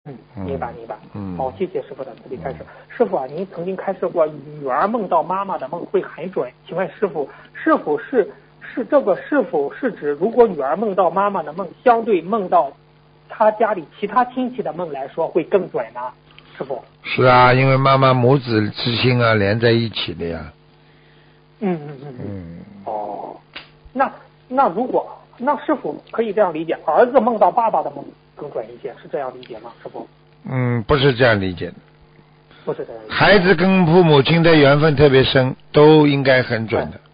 明白。好，谢谢师傅的慈悲开示。师傅啊，您曾经开示过，女儿梦到妈妈的梦会很准，请问师傅，是否是指如果女儿梦到妈妈的梦，相对梦到她家里其他亲戚的梦来说会更准呢？师傅。 是啊，因为妈妈母子之心啊连在一起的呀。 哦，那如果师傅可以这样理解，儿子梦到爸爸的梦更准一些，是这样理解吗？师傅？ 不是这样理解的。 不是这样理解。 孩子跟父母亲的缘分特别深，都应该很准的。